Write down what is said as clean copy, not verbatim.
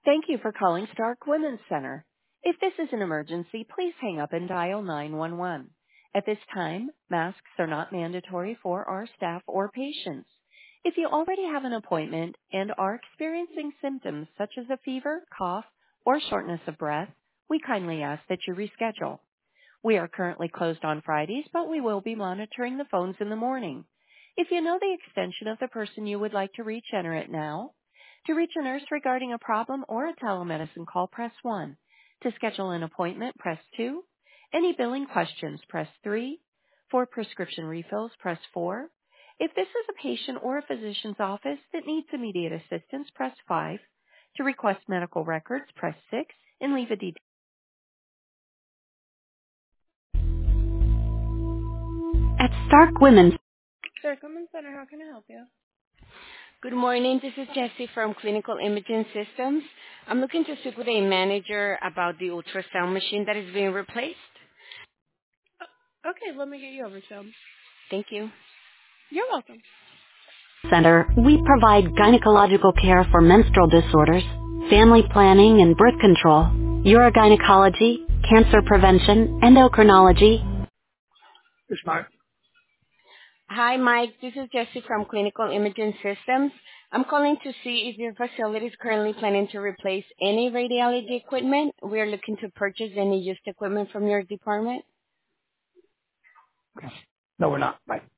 Thank you for calling Stark Women's Center. If this is an emergency, please hang up and dial 911. At this time, masks are not mandatory for our staff or patients. If you already have an appointment and are experiencing symptoms such as a fever, cough, or shortness of breath, we kindly ask that you reschedule. We are currently closed on Fridays, but we will be monitoring the phones in the morning. If you know the extension of the person you would like to reach, enter it now. To reach a nurse regarding a problem or a telemedicine call, press 1. To schedule an appointment, press 2. Any billing questions, press 3. For prescription refills, press 4. If this is a patient or a physician's office that needs immediate assistance, press 5. To request medical records, press 6 and leave a detail. At Stark Women's Stark Women's Center, how can I help you? Good morning. This is Jessie from Clinical Imaging Systems. I'm looking to speak with a manager about the ultrasound machine that is being replaced. Okay, let me get you over to him. Thank you. You're welcome. Center, we provide gynecological care for menstrual disorders, family planning and birth control, urogynecology, cancer prevention, endocrinology. It's Mark. Hi, Mike. This is Jessie from Clinical Imaging Systems. I'm calling to see if your facility is currently planning to replace any radiology equipment. We are looking to purchase any used equipment from your department. No, we're not. Bye.